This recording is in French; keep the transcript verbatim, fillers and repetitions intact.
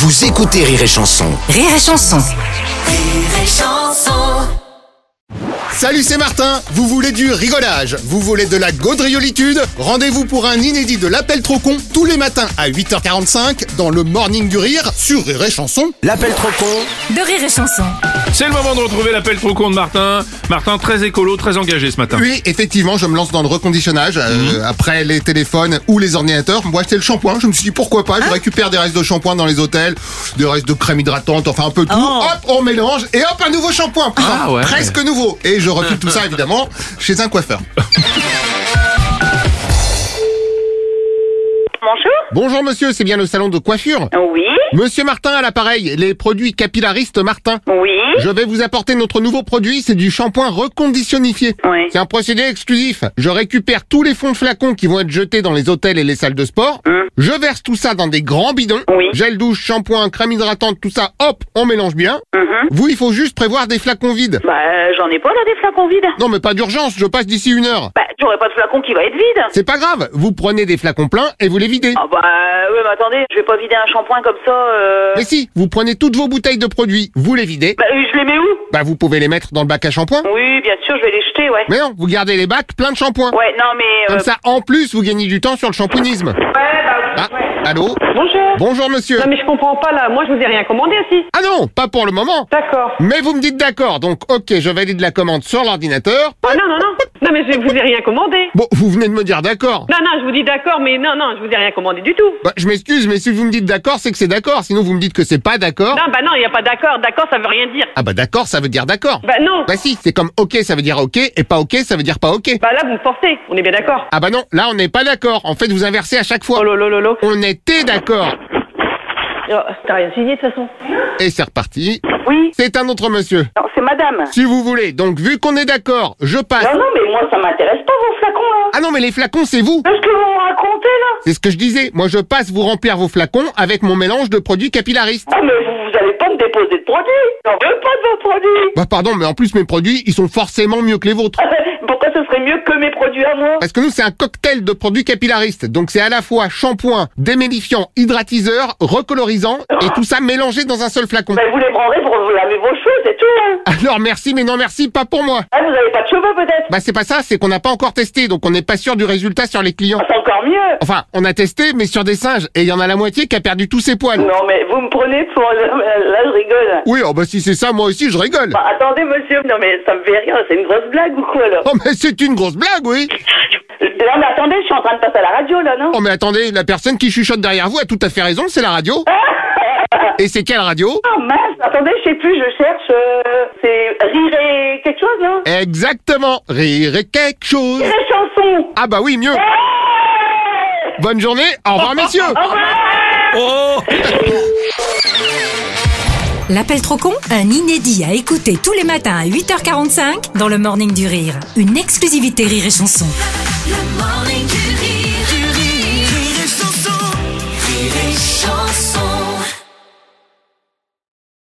Vous écoutez Rire et Chanson. Rire et Chanson. Rire et Chanson. Salut, c'est Martin. Vous voulez du rigolage? Vous voulez de la gaudriolitude? Rendez-vous pour un inédit de l'appel trop con tous les matins à huit heures quarante-cinq dans le Morning du Rire sur Rire et Chanson. L'appel trop con De Rire et Chanson. C'est le moment de retrouver l'appel trop con de Martin. Martin, très écolo, très engagé ce matin. Oui, effectivement, je me lance dans le reconditionnage. Euh, Mmh. Après les téléphones ou les ordinateurs, moi c'est le shampoing. Je me suis dit pourquoi pas, je récupère des restes de shampoing dans les hôtels, des restes de crème hydratante, enfin un peu tout. Oh. Hop, on mélange et hop, un nouveau shampoing. Putain, Ah ouais. presque nouveau. Et je refile tout ça évidemment chez un coiffeur. Bonjour. Bonjour monsieur, c'est bien le salon de coiffure? Oui. Monsieur Martin à l'appareil, les produits capillaristes Martin. Oui. Je vais vous apporter notre nouveau produit, c'est du shampoing reconditionnifié. Oui. C'est un procédé exclusif. Je récupère tous les fonds de flacons qui vont être jetés dans les hôtels et les salles de sport. Hum. Je verse tout ça dans des grands bidons. Oui. Gel douche, shampoing, crème hydratante, tout ça, hop, on mélange bien. Mhm. Vous, il faut juste prévoir des flacons vides. Bah, euh, j'en ai pas là des flacons vides. Non mais pas d'urgence, je passe d'ici une heure. Bah, j'aurais pas de flacon qui va être vide. C'est pas grave, vous prenez des flacons pleins et vous les videz. Ah bah, ouais, mais attendez, je vais pas vider un shampoing comme ça. Euh... Mais si, vous prenez toutes vos bouteilles de produits, vous les videz. Bah, euh, je les mets où? Bah vous pouvez les mettre dans le bac à shampoing. Oui, bien sûr, je vais les jeter, ouais. Mais non, vous gardez les bacs pleins de shampoing. Ouais, non, mais. Euh... Comme ça, en plus, vous gagnez du temps sur le shampooinisme. Ouais, bah oui. Ah, Ouais. allô? Bonjour. Bonjour monsieur. Non mais je comprends pas là, moi je vous ai rien commandé aussi. Ah non, pas pour le moment. D'accord. Mais vous me dites d'accord, donc ok, je valide la commande sur l'ordinateur. Ah non non non. Non mais je vous ai rien commandé. Bon, vous venez de me dire d'accord. Non non, je vous dis d'accord mais non non, je vous ai rien commandé du tout. Bah, je m'excuse, mais si vous me dites d'accord, c'est que c'est d'accord. Sinon, vous me dites que c'est pas d'accord. Non bah non, il y a pas d'accord, d'accord ça veut rien dire. Ah bah d'accord, ça veut dire d'accord. Bah non. Bah si, c'est comme ok, ça veut dire ok, et pas ok, ça veut dire pas ok. Bah là vous me forcez, on est bien d'accord. Ah bah non, là on n'est pas d'accord. En fait, vous inversez à chaque fois. Oh lolo lolo. On était d'accord. Oh, t'as rien signé de toute façon. Et c'est reparti. Oui. C'est un autre monsieur. Non, c'est madame. Si vous voulez. Donc, vu qu'on est d'accord, je passe. Non, non, mais moi, ça m'intéresse pas, vos flacons, là. Ah non, mais les flacons, c'est vous. Qu'est-ce que vous me racontez, là? C'est ce que je disais. Moi, je passe vous remplir vos flacons avec mon mélange de produits capillaristes. Ah, mais vous, vous allez pas me déposer de produits. J'en veux pas de vos produits. Bah pardon, mais en plus, mes produits, ils sont forcément mieux que les vôtres. Pourquoi ce serait mieux que mes produits à moi? Parce que nous, c'est un cocktail de produits capillaristes. Donc, c'est à la fois shampoing, démélifiant, hydratiseur, recolorisant, et tout ça mélangé dans un seul flacon. Bah, vous les prendrez pour vous laver vos cheveux, c'est tout, hein. Alors, merci, mais non merci, pas pour moi. Ah, vous avez pas de cheveux, peut-être? Bah, c'est pas ça, c'est qu'on n'a pas encore testé, donc on n'est pas sûr du résultat sur les clients. Ah, c'est encore mieux. Enfin, on a testé, mais sur des singes, et il y en a la moitié qui a perdu tous ses poils. Non, mais vous me prenez pour... Là, je rigole. Oui, oh bah si c'est ça, moi aussi, je rigole. Bah, attendez, monsieur. Non, mais ça me fait rire. C'est une grosse blague ou quoi, là? Oh, mais c'est une grosse blague, oui. Non, mais attendez, je suis en train de passer à la radio, là, non? Oh, mais attendez, la personne qui chuchote derrière vous a tout à fait raison, c'est la radio. Et c'est quelle radio? Oh, mince. Attendez, je sais plus, je cherche... Euh, c'est Rire et quelque chose, non? Exactement. Rire et quelque chose. Rire et chanson. Ah bah oui, mieux. Bonne journée, au revoir, messieurs. Au revoir. Oh L'appel trop con, un inédit à écouter tous les matins à huit heures quarante-cinq dans le Morning du Rire. Une exclusivité Rire et Chanson. Le morning du rire, du rire, rire et chanson, rire et chanson.